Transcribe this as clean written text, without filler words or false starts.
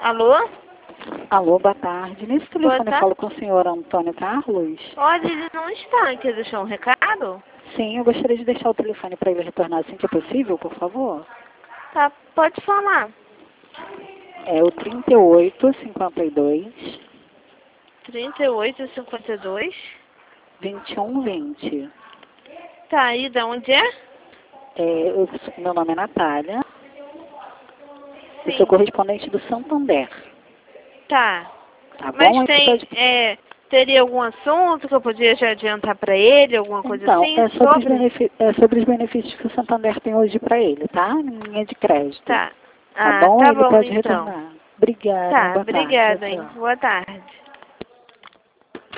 Alô? Alô, boa tarde. Nesse telefone eu tarde. falo com o senhor Antônio Carlos? Olha, ele não está. Quer deixar um recado? Sim, eu gostaria de deixar o telefone para ele retornar assim que é possível, por favor. Tá, pode falar. É o 3852 3852. 2120. Tá, e da onde é? Meu nome é Natália. Eu Sim. sou correspondente do Santander. Tá. Tá Mas bom? Aí você pode... teria algum assunto que eu podia já adiantar para ele, alguma coisa Então, assim? é sobre os benefícios que o Santander tem hoje para ele, tá? Em linha de crédito. Tá. Tá Ah, bom? tá Ele bom pode então. retornar. Obrigada, Tá, boa tarde. Tchau, obrigada, hein? tchau. Boa tarde.